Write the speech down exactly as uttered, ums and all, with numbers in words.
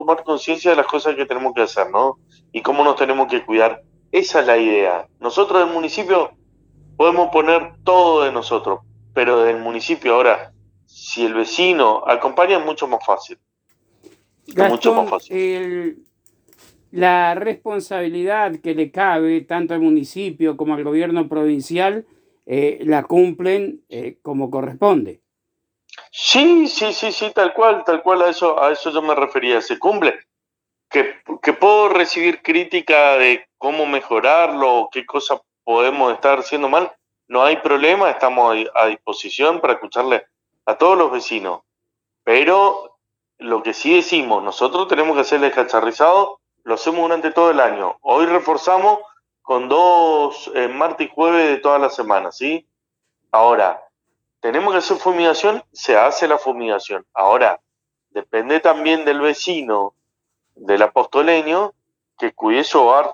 tomar conciencia de las cosas que tenemos que hacer, ¿no? Y cómo nos tenemos que cuidar. Esa es la idea. Nosotros del municipio podemos poner todo de nosotros, pero del municipio ahora, si el vecino acompaña es mucho más fácil, es mucho más Gastón, fácil. el, la responsabilidad que le cabe tanto al municipio como al gobierno provincial eh, la cumplen eh, como corresponde. Sí, sí, sí, sí, tal cual, tal cual, a eso, a eso yo me refería, se cumple. Que, que puedo recibir crítica de cómo mejorarlo o qué cosas podemos estar haciendo mal, no hay problema, estamos a disposición para escucharle a todos los vecinos. Pero lo que sí decimos, nosotros tenemos que hacer el cacharrizado, lo hacemos durante todo el año. Hoy reforzamos con dos eh, martes y jueves de toda la semana, ¿sí? Ahora, tenemos que hacer fumigación, se hace la fumigación. Ahora, depende también del vecino, del apostoleño, que cuide su hogar.